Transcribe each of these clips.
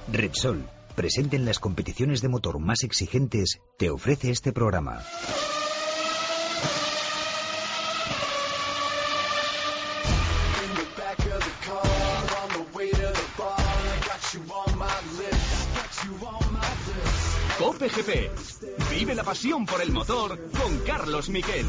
Repsol, presente en las competiciones de motor más exigentes, te ofrece este programa. Cope GP. Vive la pasión por el motor con Carlos Miquel.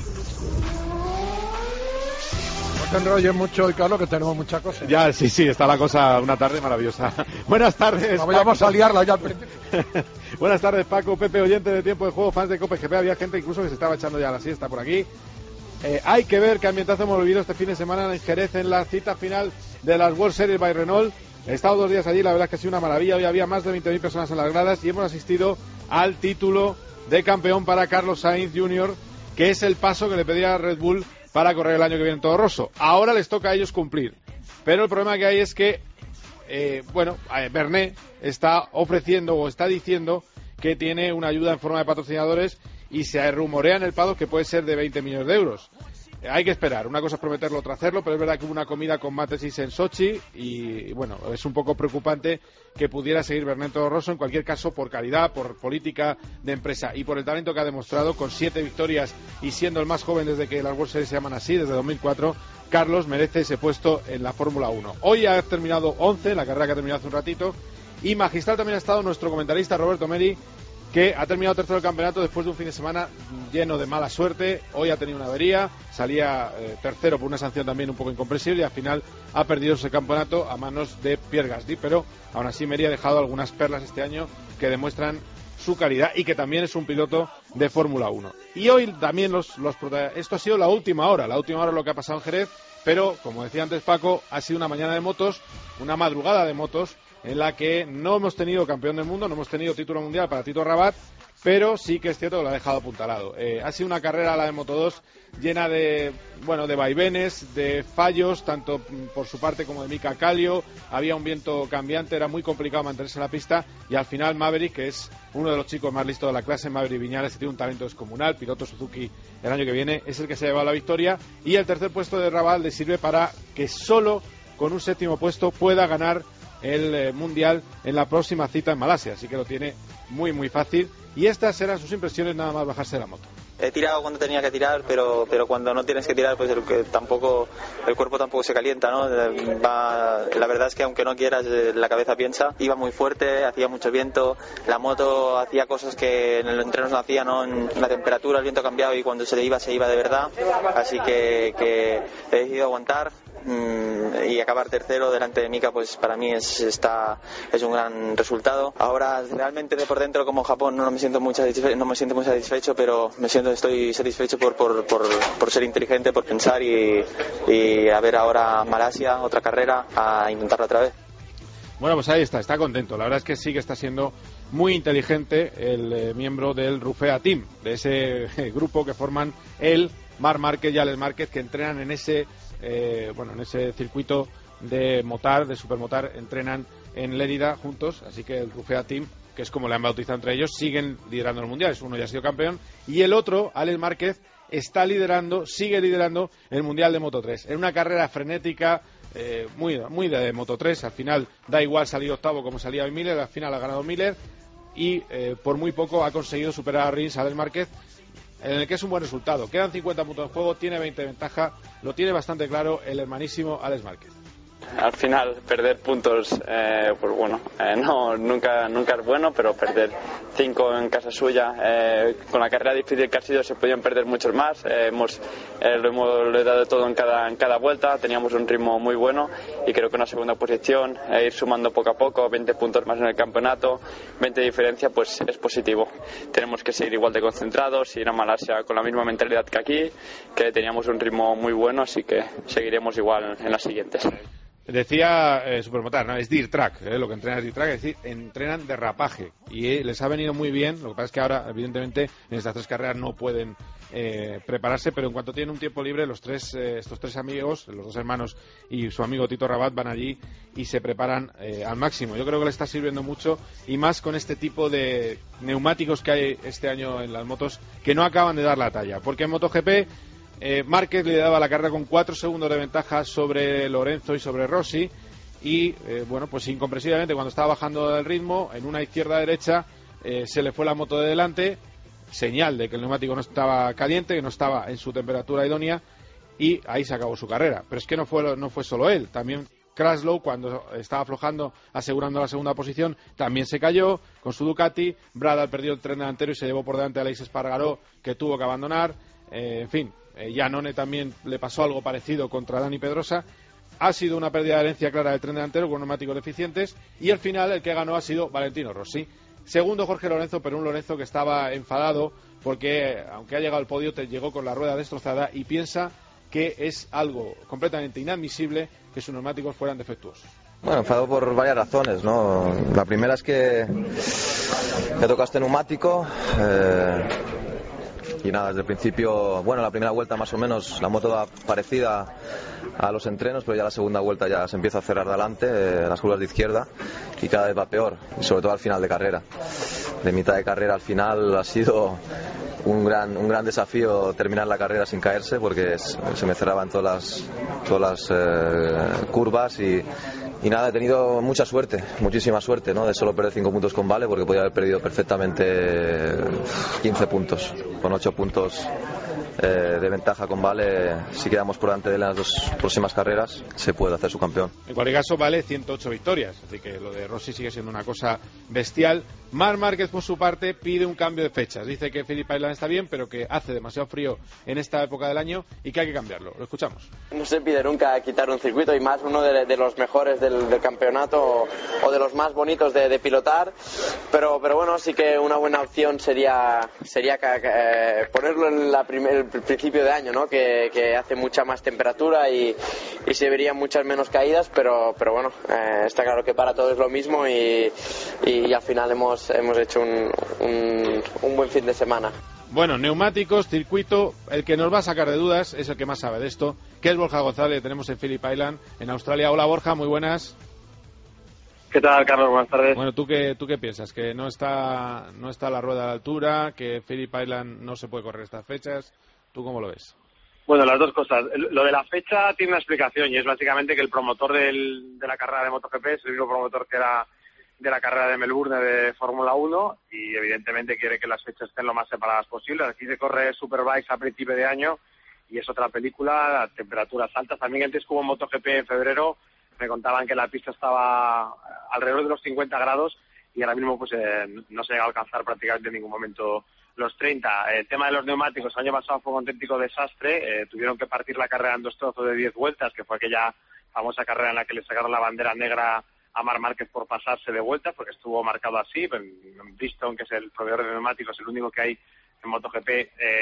No te enrolles mucho hoy, Carlos, que tenemos muchas cosas. Ya, sí, está la cosa, una tarde maravillosa. Buenas tardes. Vamos a liarla ya al principio. Buenas tardes, Paco, Pepe, oyente de Tiempo de Juego, fans de Cope GP. Había gente incluso que se estaba echando ya la siesta por aquí. Hay que ver qué ambientazo hemos vivido este fin de semana en Jerez, en la cita final de las World Series by Renault. He estado 2 días allí, la verdad es que ha sido una maravilla. Hoy había más de 20.000 personas en las gradas y hemos asistido al título de campeón para Carlos Sainz Jr., que es el paso que le pedía Red Bull para correr el año que viene en Toro Rosso. Ahora les toca a ellos cumplir. Pero el problema que hay es que, Bernet está ofreciendo o está diciendo que tiene una ayuda en forma de patrocinadores y se rumorea en el paddock que puede ser de 20 millones de euros. Hay que esperar, una cosa es prometerlo, otra hacerlo, pero es verdad que hubo una comida con Matesis en Sochi y bueno, es un poco preocupante que pudiera seguir Bernet Toro Rosso, en cualquier caso por calidad, por política de empresa y por el talento que ha demostrado con 7 victorias y siendo el más joven desde que las World Series se llaman así, desde 2004, Carlos merece ese puesto en la Fórmula 1. Hoy ha terminado 11, la carrera que ha terminado hace un ratito, y magistral también ha estado nuestro comentarista Roberto Meri, que ha terminado tercero del campeonato después de un fin de semana lleno de mala suerte. Hoy ha tenido una avería, salía tercero por una sanción también un poco incomprensible y al final ha perdido ese campeonato a manos de Pierre Gasly, pero aún así Meri ha dejado algunas perlas este año que demuestran su calidad y que también es un piloto de Fórmula 1. Y hoy también esto ha sido la última hora lo que ha pasado en Jerez, pero como decía antes Paco, ha sido una mañana de motos, una madrugada de motos, en la que no hemos tenido campeón del mundo, no hemos tenido título mundial para Tito Rabat, pero sí que es cierto que lo ha dejado apuntalado. Ha sido una carrera, la de Moto2, llena de vaivenes, de fallos, tanto por su parte como de Mika Kallio. Había un viento cambiante, era muy complicado mantenerse en la pista y al final Maverick, que es uno de los chicos más listos de la clase, Maverick Viñales, que tiene un talento descomunal, piloto Suzuki el año que viene, es el que se ha llevado la victoria y el tercer puesto de Rabat le sirve para que solo con un séptimo puesto pueda ganar el Mundial en la próxima cita en Malasia, así que lo tiene muy muy fácil y estas eran sus impresiones nada más bajarse de la moto. He tirado cuando tenía que tirar, pero cuando no tienes que tirar, pues el cuerpo tampoco se calienta, ¿no? La verdad es que aunque no quieras, la cabeza piensa. Iba muy fuerte, hacía mucho viento, la moto hacía cosas que en el entreno no hacía, ¿no? En la temperatura el viento cambiaba y cuando se iba de verdad, así que he decidido aguantar y acabar tercero delante de Mika, pues para mí es un gran resultado. Ahora realmente de por dentro como Japón no me siento muy satisfecho, pero estoy satisfecho por ser inteligente, por pensar y a ver ahora Malasia, otra carrera, a intentarlo otra vez. Bueno, pues ahí está contento. La verdad es que sí que está siendo muy inteligente el miembro del Rufea Team, de ese grupo que forman él, Marc Márquez y Alex Márquez, que entrenan en ese circuito de Motar, de Supermotar, entrenan en Lérida juntos, así que el Rufea Team, que es como le han bautizado entre ellos, siguen liderando el Mundial. Uno ya ha sido campeón y el otro, Alex Márquez, sigue liderando el Mundial de Moto3 en una carrera frenética, muy de Moto3. Al final da igual salir octavo como salía Miller, al final ha ganado Miller y por muy poco ha conseguido superar a Rins, Alex Márquez, en el que es un buen resultado. Quedan 50 puntos en juego, tiene 20 de ventaja, lo tiene bastante claro el hermanísimo Alex Márquez. Al final perder puntos, nunca es bueno, pero perder 5 en casa suya, con la carrera difícil que ha sido, se podían perder muchos más. Lo he dado todo en cada vuelta, teníamos un ritmo muy bueno y creo que una segunda posición, ir sumando poco a poco, 20 puntos más en el campeonato, 20 de diferencia, pues es positivo. Tenemos que seguir igual de concentrados, ir a Malasia con la misma mentalidad que aquí, que teníamos un ritmo muy bueno, así que seguiremos igual en las siguientes. Decía Supermotar, ¿no? Es Dirt Track, lo que entrenan es Dirt Track, es decir, entrenan derrapaje y les ha venido muy bien. Lo que pasa es que ahora, evidentemente, en estas 3 carreras no pueden prepararse, pero en cuanto tienen un tiempo libre, estos 3 amigos, los 2 hermanos y su amigo Tito Rabat, van allí y se preparan al máximo. Yo creo que le está sirviendo mucho y más con este tipo de neumáticos que hay este año en las motos que no acaban de dar la talla, porque en MotoGP Márquez lideraba la carrera con 4 segundos de ventaja sobre Lorenzo y sobre Rossi y bueno, pues incomprensiblemente cuando estaba bajando el ritmo, en una izquierda-derecha se le fue la moto de delante, señal de que el neumático no estaba caliente, que no estaba en su temperatura idónea, y ahí se acabó su carrera. Pero es que no fue solo él, también Kraslow, cuando estaba aflojando, asegurando la segunda posición, también se cayó con su Ducati. Bradal perdió el tren delantero y se llevó por delante a Aleix Espargaró, que tuvo que abandonar. En fin, Iannone también le pasó algo parecido contra Dani Pedrosa. Ha sido una pérdida de herencia clara del tren delantero con neumáticos deficientes, y al final el que ganó ha sido Valentino Rossi. Segundo Jorge Lorenzo, pero un Lorenzo que estaba enfadado porque, aunque ha llegado al podio, llegó con la rueda destrozada y piensa que es algo completamente inadmisible que sus neumáticos fueran defectuosos. Bueno, enfadado por varias razones, ¿no? La primera es que toca este neumático y nada, desde el principio, bueno, la primera vuelta más o menos la moto va parecida a los entrenos, pero ya la segunda vuelta ya se empieza a cerrar de adelante, las curvas de izquierda, y cada vez va peor, y sobre todo al final de carrera. De mitad de carrera al final ha sido un gran desafío terminar la carrera sin caerse, porque se me cerraban todas las curvas y nada, he tenido mucha suerte, muchísima suerte, ¿no? De solo perder 5 puntos con Vale, porque podía haber perdido perfectamente 15 puntos. Con 8 puntos de ventaja con Vale, si quedamos por delante de él en las 2 próximas carreras, se puede hacer su campeón. En cualquier caso, Vale 108 victorias, así que lo de Rossi sigue siendo una cosa bestial. Marc Márquez, por su parte, pide un cambio de fechas. Dice que Phillip Island está bien, pero que hace demasiado frío en esta época del año y que hay que cambiarlo. Lo escuchamos. No se pide nunca quitar un circuito, y más uno de los mejores del campeonato o de los más bonitos de pilotar, pero bueno, sí que una buena opción sería ponerlo en el principio de año, ¿no? Que hace mucha más temperatura y se verían muchas menos caídas, pero bueno, está claro que para todos es lo mismo y al final hemos hecho un buen fin de semana. Bueno, neumáticos, circuito, el que nos va a sacar de dudas es el que más sabe de esto, que es Borja González. Tenemos en Phillip Island, en Australia. Hola Borja, muy buenas. ¿Qué tal, Carlos? Buenas tardes. Bueno, ¿tú qué piensas? ¿Que no está la rueda a la altura? ¿Que Phillip Island no se puede correr estas fechas? ¿Tú cómo lo ves? Bueno, las dos cosas. Lo de la fecha tiene una explicación, y es básicamente que el promotor de la carrera de MotoGP es el mismo promotor que era de la carrera de Melbourne de Fórmula 1, y evidentemente quiere que las fechas estén lo más separadas posible. Aquí se corre Superbikes a principio de año y es otra película, temperaturas altas. También antes que hubo MotoGP en febrero, me contaban que la pista estaba alrededor de los 50 grados y ahora mismo pues no se llega a alcanzar prácticamente en ningún momento los 30. El tema de los neumáticos, el año pasado fue un auténtico desastre. Tuvieron que partir la carrera en 2 trozos de 10 vueltas, que fue aquella famosa carrera en la que le sacaron la bandera negra a Marc Márquez por pasarse de vueltas, porque estuvo marcado así. Bridgestone, que es el proveedor de neumáticos, el único que hay en MotoGP,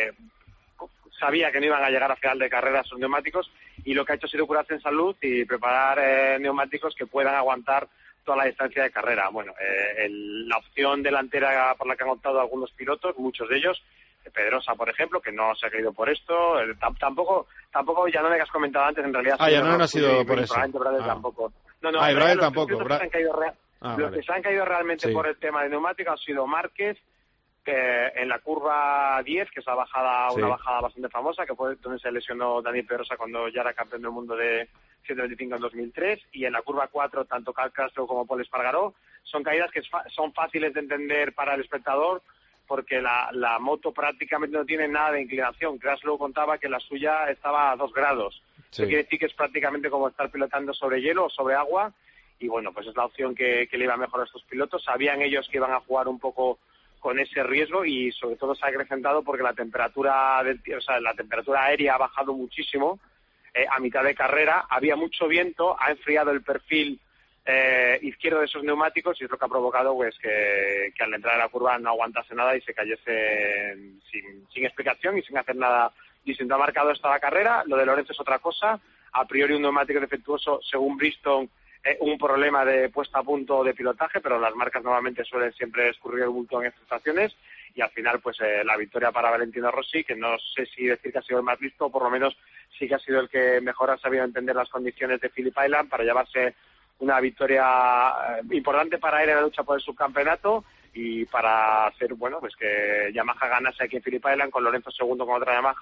sabía que no iban a llegar a final de carrera esos neumáticos, y lo que ha hecho ha sido curarse en salud y preparar neumáticos que puedan aguantar toda la distancia de carrera. Bueno, la opción delantera por la que han optado algunos pilotos, muchos de ellos, Pedrosa, por ejemplo, que no se ha caído por esto, tampoco ya no me has comentado antes, en realidad. Ya no ha sido por eso. Tampoco. No, Bradal tampoco. Los que se han caído realmente por el tema de neumáticos han sido Márquez, en la curva 10, que es una bajada bastante famosa, que fue donde se lesionó Dani Pedrosa cuando ya era campeón del mundo de 125 en 2003, y en la curva 4 tanto Cal Kraslow como Pol Espargaró. Son caídas que son fáciles de entender para el espectador, porque la moto prácticamente no tiene nada de inclinación. Kraslow contaba que la suya estaba a 2 grados. Eso quiere decir que es prácticamente como estar pilotando sobre hielo o sobre agua, y bueno, pues es la opción que le iba mejor a estos pilotos. Sabían ellos que iban a jugar un poco con ese riesgo, y sobre todo se ha acrecentado porque la temperatura aérea ha bajado muchísimo. A mitad de carrera había mucho viento, ha enfriado el perfil izquierdo de esos neumáticos, y es lo que ha provocado pues que al entrar en la curva no aguantase nada y se cayese sin explicación y sin hacer nada distinto. Ha marcado esta la carrera. Lo de Lorenzo es otra cosa. A priori un neumático defectuoso, según Bridgestone, un problema de puesta a punto de pilotaje, pero las marcas normalmente suelen siempre escurrir el bulto en estas estaciones, y al final pues la victoria para Valentino Rossi, que no sé si decir que ha sido el más listo, o por lo menos sí que ha sido el que mejor ha sabido entender las condiciones de Phillip Island para llevarse una victoria importante para él en la lucha por el subcampeonato, y para hacer, bueno, pues que Yamaha ganase aquí en Phillip Island, con Lorenzo segundo con otra Yamaha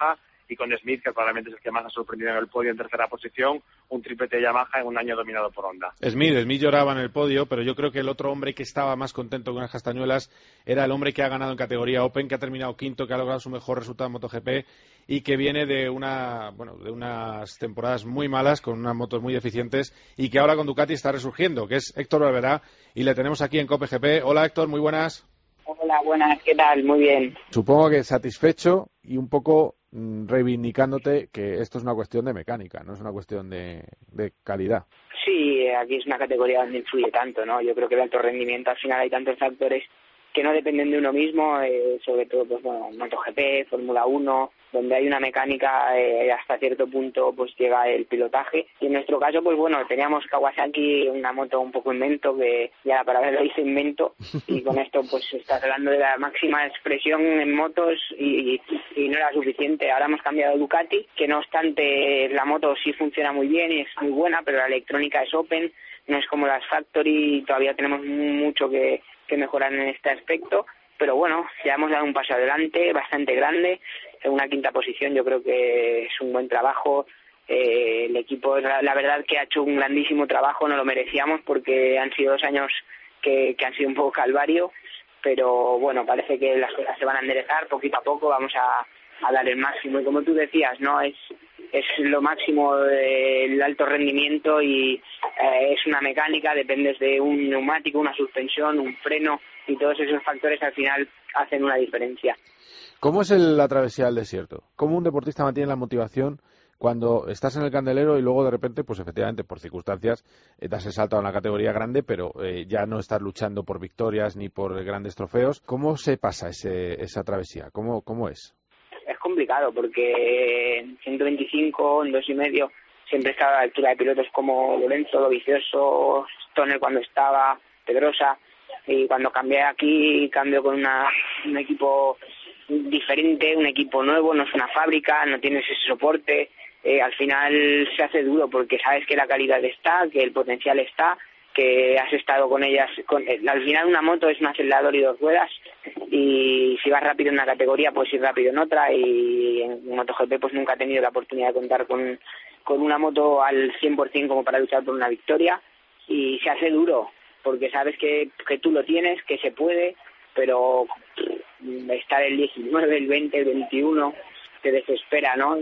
y con Smith, que probablemente es el que más ha sorprendido en el podio en tercera posición, un triplete de Yamaha en un año dominado por Honda. Smith lloraba en el podio, pero yo creo que el otro hombre que estaba más contento que unas castañuelas era el hombre que ha ganado en categoría Open, que ha terminado quinto, que ha logrado su mejor resultado en MotoGP y que viene de unas temporadas muy malas con unas motos muy deficientes y que ahora con Ducati está resurgiendo, que es Héctor Barberá, y le tenemos aquí en COPE GP. Hola Héctor, muy buenas. Hola, buenas, ¿qué tal? Muy bien. Supongo que satisfecho y un poco reivindicándote que esto es una cuestión de mecánica, no es una cuestión de calidad. Sí, aquí es una categoría donde influye tanto, ¿no? Yo creo que el alto rendimiento, al final hay tantos factores que no dependen de uno mismo, sobre todo, pues bueno, MotoGP, Fórmula 1, donde hay una mecánica hasta cierto punto, pues llega el pilotaje. Y en nuestro caso, pues bueno, teníamos Kawasaki, una moto un poco invento, que ya la palabra lo dice invento, y con esto pues estás hablando de la máxima expresión en motos y no era suficiente. Ahora hemos cambiado a Ducati, que no obstante la moto sí funciona muy bien y es muy buena, pero la electrónica es open, no es como las factory, todavía tenemos mucho que mejorar en este aspecto, pero bueno, ya hemos dado un paso adelante bastante grande. En una quinta posición yo creo que es un buen trabajo. El equipo, la verdad que ha hecho un grandísimo trabajo, no lo merecíamos porque han sido 2 años que han sido un poco calvario, pero bueno, parece que las cosas se van a enderezar poquito a poco, vamos a dar el máximo, y como tú decías, no es lo máximo del alto rendimiento y es una mecánica, dependes de un neumático, una suspensión, un freno, y todos esos factores al final hacen una diferencia. ¿Cómo es la travesía del desierto? ¿Cómo un deportista mantiene la motivación cuando estás en el candelero y luego de repente, pues efectivamente, por circunstancias, das el salto a una categoría grande, pero ya no estás luchando por victorias ni por grandes trofeos? ¿Cómo se pasa esa travesía? ¿Cómo es? Es complicado porque en 125, en 2,5, siempre estaba a la altura de pilotos como Lorenzo, Dovizioso, Stoner cuando estaba, Pedrosa, y cuando cambié aquí, cambio con un equipo diferente, un equipo nuevo, no es una fábrica, no tienes ese soporte, al final se hace duro porque sabes que la calidad está, que el potencial está, que has estado con ellas. Al final una moto es un acelerador y 2 ruedas, y si vas rápido en una categoría puedes ir rápido en otra, y en MotoGP pues nunca he tenido la oportunidad de contar con una moto al 100% como para luchar por una victoria, y se hace duro porque sabes que tú lo tienes, que se puede, pero estar el 19, el 20, el 21 te desespera, ¿no?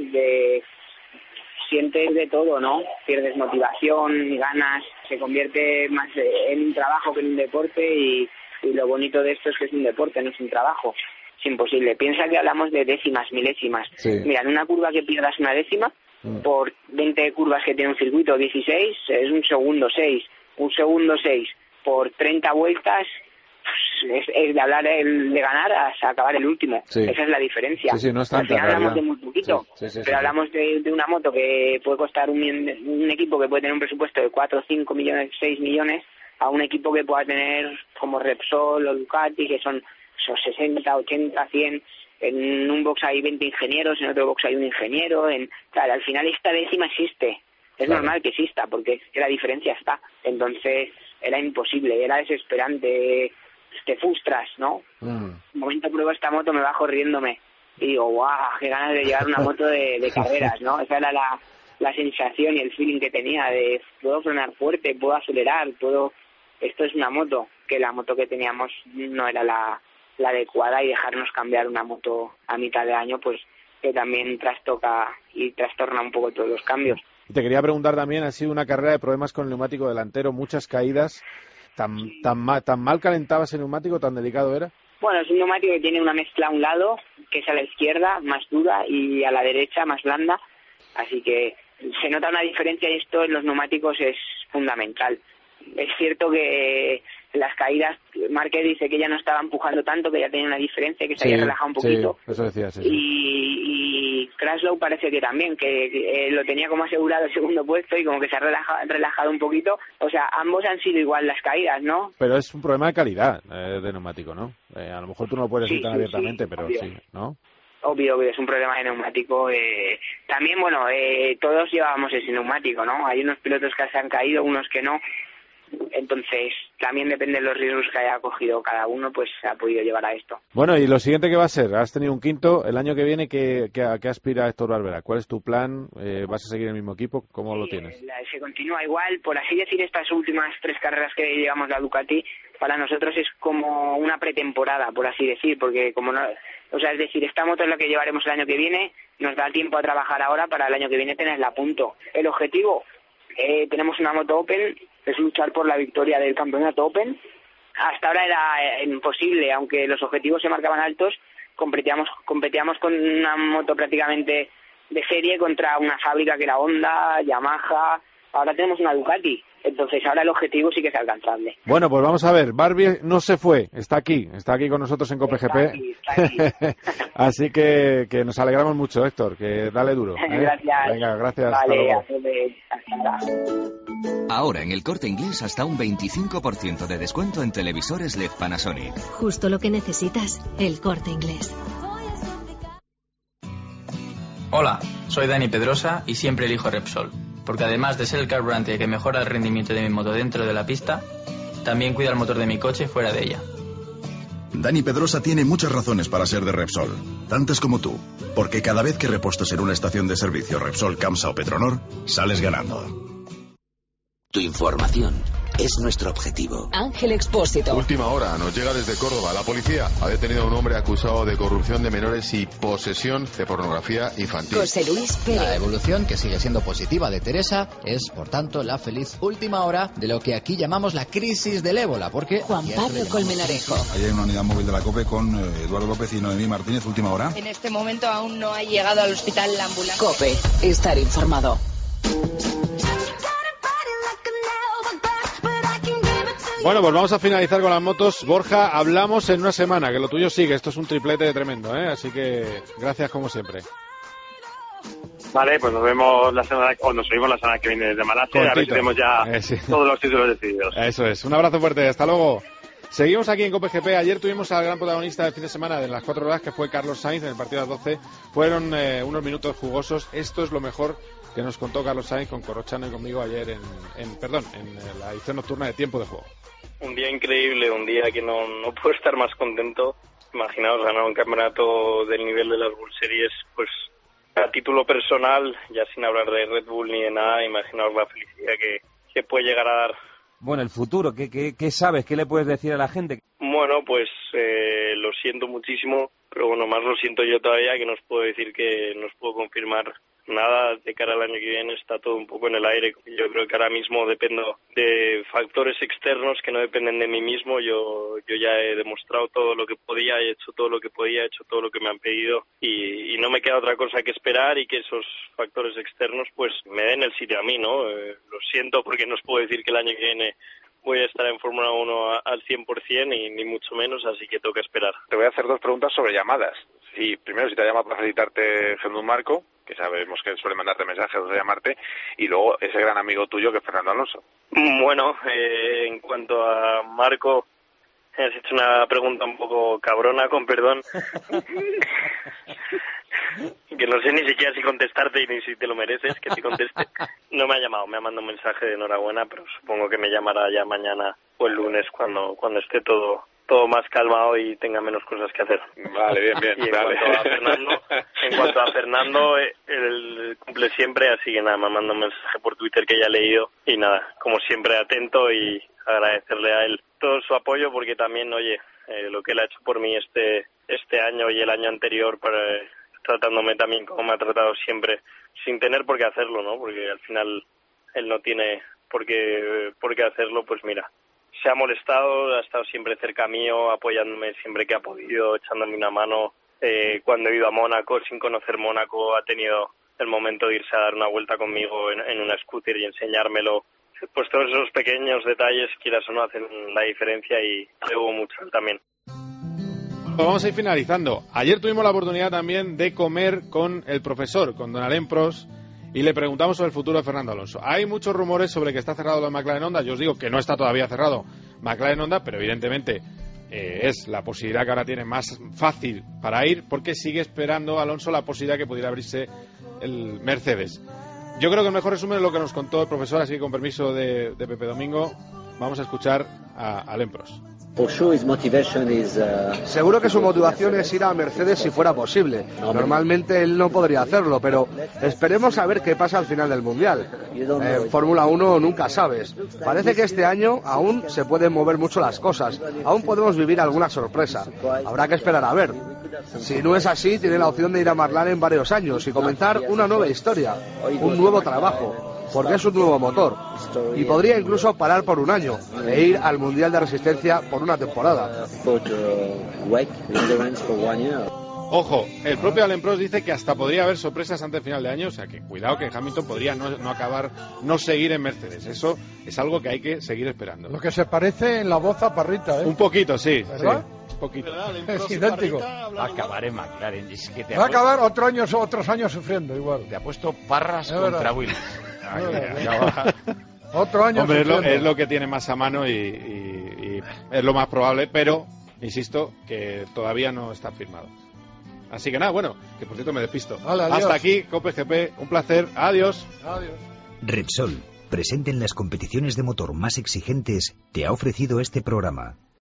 Sientes de todo, ¿no? Pierdes motivación, ganas, se convierte más en un trabajo que en un deporte, y lo bonito de esto es que es un deporte, no es un trabajo. Es imposible. Piensa que hablamos de décimas, milésimas. Sí. Mira, en una curva que pierdas una décima, por 20 curvas que tiene un circuito, 16, es un segundo 6. Un segundo 6 por 30 vueltas, es de hablar de ganar hasta acabar el último. Sí. Esa es la diferencia. Sí, no es al final hablamos de muy poquito, pero hablamos de una moto que puede costar un equipo que puede tener un presupuesto de 4, 5 millones, 6 millones, a un equipo que pueda tener como Repsol o Ducati, que son 60, 80, 100. En un box hay 20 ingenieros, en otro box hay un ingeniero. Claro, al final esta décima existe. Es normal que exista, porque la diferencia está. Entonces era imposible, era desesperante. Te frustras, ¿no? Un momento pruebo esta moto, me bajo riéndome y digo, guau, qué ganas de llevar una moto de carreras, ¿no? Esa era la sensación y el feeling que tenía de puedo frenar fuerte, puedo acelerar, esto es una moto, que la moto que teníamos no era la adecuada, y dejarnos cambiar una moto a mitad de año, pues que también trastoca y trastorna un poco todos los cambios. Te quería preguntar también, ha sido una carrera de problemas con el neumático delantero, muchas caídas. ¿Tan mal calentaba ese neumático, tan delicado era? Bueno, es un neumático que tiene una mezcla a un lado, que es a la izquierda, más dura, y a la derecha, más blanda. Así que se nota una diferencia, y esto en los neumáticos es fundamental. Es cierto que las caídas, Márquez dice que ya no estaba empujando tanto, que ya tenía una diferencia, que se había relajado un poquito. Sí, eso decía, sí. Y Kraslow parece que también, que lo tenía como asegurado el segundo puesto, y como que se ha relajado un poquito. O sea, ambos han sido igual las caídas, ¿no? Pero es un problema de calidad de neumático, ¿no? A lo mejor tú no lo puedes decir tan abiertamente, pero obvio. Sí, ¿no? Obvio, es un problema de neumático. También, bueno, todos llevábamos ese neumático, ¿no? Hay unos pilotos que se han caído, unos que no. Entonces, también depende de los riesgos que haya cogido cada uno, pues se ha podido llevar a esto. Bueno, y lo siguiente que va a ser, has tenido un quinto, el año que viene, ¿qué aspira Héctor Barbera? ¿Cuál es tu plan? ¿Vas a seguir en el mismo equipo? ¿Cómo lo tienes? Se continúa igual, por así decir, estas últimas 3 carreras que llevamos la Ducati, para nosotros es como una pretemporada, por así decir, porque como no, o sea, es decir, esta moto es la que llevaremos el año que viene, nos da tiempo a trabajar ahora para el año que viene tenerla a punto. El objetivo, tenemos una moto Open, es luchar por la victoria del campeonato Open. Hasta ahora era imposible, aunque los objetivos se marcaban altos, competíamos con una moto prácticamente de serie contra una fábrica que era Honda, Yamaha. Ahora tenemos una Ducati, entonces ahora el objetivo sí que es alcanzable. Bueno, pues vamos a ver, Barbie no se fue, está aquí con nosotros en COPE-GP. Está aquí. Así que nos alegramos mucho, Héctor, que dale duro. Gracias. Venga, gracias. Vale, hasta luego. Hasta Ahora en El Corte Inglés hasta un 25% de descuento en televisores LED Panasonic. Justo lo que necesitas, El Corte Inglés. Hola, soy Dani Pedrosa y siempre elijo Repsol, porque además de ser el carburante que mejora el rendimiento de mi moto dentro de la pista, también cuida el motor de mi coche fuera de ella. Dani Pedrosa tiene muchas razones para ser de Repsol, tantas como tú, porque cada vez que repostas en una estación de servicio Repsol, Camsa o Petronor, sales ganando. Tu información es nuestro objetivo. Ángel Expósito. Última hora, nos llega desde Córdoba. La policía ha detenido a un hombre acusado de corrupción de menores y posesión de pornografía infantil. José Luis Pérez. La evolución, que sigue siendo positiva, de Teresa es, por tanto, la feliz última hora de lo que aquí llamamos la crisis del ébola, porque... Juan Pablo Colmenarejo. Ahí hay una unidad móvil de la COPE con Eduardo López y Noemí Martínez, última hora. En este momento aún no ha llegado al hospital la ambulancia. COPE, estar informado. Bueno, pues vamos a finalizar con las motos. Borja, hablamos en una semana, que lo tuyo sigue. Esto es un triplete tremendo, ¿eh? Así que gracias como siempre. Vale, pues nos vemos nos oímos la semana que viene desde Malasia. A ver si tenemos ya todos los títulos decididos. Eso es. Un abrazo fuerte. Hasta luego. Seguimos aquí en COPE-GP. Ayer tuvimos al gran protagonista del fin de semana de las 4 horas, que fue Carlos Sainz, en el partido de las 12. Fueron unos minutos jugosos. Esto es lo mejor que nos contó Carlos Sainz con Corrochano y conmigo ayer en la edición nocturna de Tiempo de Juego. Un día increíble, un día que no puedo estar más contento. Imaginaos ganar un campeonato del nivel de las Bull Series, pues a título personal, ya sin hablar de Red Bull ni de nada, imaginaos la felicidad que puede llegar a dar. Bueno, el futuro, ¿qué sabes? ¿Qué le puedes decir a la gente? Bueno, pues lo siento muchísimo, pero bueno, más lo siento yo todavía, que no os puedo decir que no os puedo confirmar nada de cara al año que viene. Está todo un poco en el aire. Yo creo que ahora mismo dependo de factores externos que no dependen de mí mismo. Yo ya he demostrado todo lo que podía, he hecho todo lo que podía, he hecho todo lo que me han pedido y no me queda otra cosa que esperar y que esos factores externos pues me den el sitio a mí, ¿no? Lo siento porque no os puedo decir que el año que viene voy a estar en Fórmula 1 al 100% y ni mucho menos, así que toca esperar. Te voy a hacer 2 preguntas sobre llamadas. Primero, si te ha llamado para felicitarte Helmut Marko, que sabemos que suele mandarte mensajes o llamarte, y luego ese gran amigo tuyo que es Fernando Alonso. Bueno, en cuanto a Marko, has hecho una pregunta un poco cabrona, con perdón, que no sé ni siquiera si contestarte y ni si te lo mereces que te conteste. No me ha llamado, me ha mandado un mensaje de enhorabuena, pero supongo que me llamará ya mañana o el lunes cuando esté todo más calmado y tenga menos cosas que hacer. Vale, bien. Y en cuanto a Fernando, él cumple siempre, así que nada, me manda un mensaje por Twitter que ya he leído y nada, como siempre atento y agradecerle a él todo su apoyo porque también, oye, lo que él ha hecho por mí este año y el año anterior, tratándome también como me ha tratado siempre, sin tener por qué hacerlo, ¿no? Porque al final él no tiene por qué hacerlo, pues mira, se ha molestado, ha estado siempre cerca mío, apoyándome siempre que ha podido, echándome una mano. Cuando he ido a Mónaco, sin conocer Mónaco, ha tenido el momento de irse a dar una vuelta conmigo en una scooter y enseñármelo. Pues todos esos pequeños detalles, quieras o no, hacen la diferencia y debo mucho también. Pues vamos a ir finalizando. Ayer tuvimos la oportunidad también de comer con el profesor, con don Alain Prost, y le preguntamos sobre el futuro de Fernando Alonso. Hay muchos rumores sobre que está cerrado lo de McLaren Honda. Yo os digo que no está todavía cerrado McLaren Honda, pero evidentemente es la posibilidad que ahora tiene más fácil para ir, porque sigue esperando Alonso la posibilidad que pudiera abrirse el Mercedes. Yo creo que el mejor resumen es lo que nos contó el profesor, así que con permiso de Pepe Domingo, Vamos a escuchar a Alain Prost. Seguro que su motivación es ir a Mercedes si fuera posible. Normalmente él no podría hacerlo, pero esperemos a ver qué pasa al final del Mundial. En Fórmula 1 nunca sabes. Parece que este año aún se pueden mover mucho las cosas. Aún podemos vivir alguna sorpresa. Habrá que esperar a ver. Si no es así, tiene la opción de ir a McLaren varios años y comenzar una nueva historia, un nuevo trabajo, porque es un nuevo motor, y podría incluso parar por un año e ir al Mundial de Resistencia por una temporada. Ojo, el propio Alain Prost dice que hasta podría haber sorpresas antes del final de año, o sea que cuidado que Hamilton podría no seguir en Mercedes. Eso es algo que hay que seguir esperando. Lo que se parece en la voz a Parrita, ¿eh? Un poquito, sí. ¿Verdad? Sí. Poquito. Es idéntico. Va a acabar en McLaren. Es que va a acabar otros años sufriendo igual. Te ha puesto Parras contra Willis. Otro año. Hombre, es lo que tiene más a mano y es lo más probable, pero insisto que todavía no está firmado. Así que nada, bueno, que por cierto me despisto. Vale, hasta aquí, Cope GP, un placer. Adiós. Adiós. Repsol, presente en las competiciones de motor más exigentes, te ha ofrecido este programa.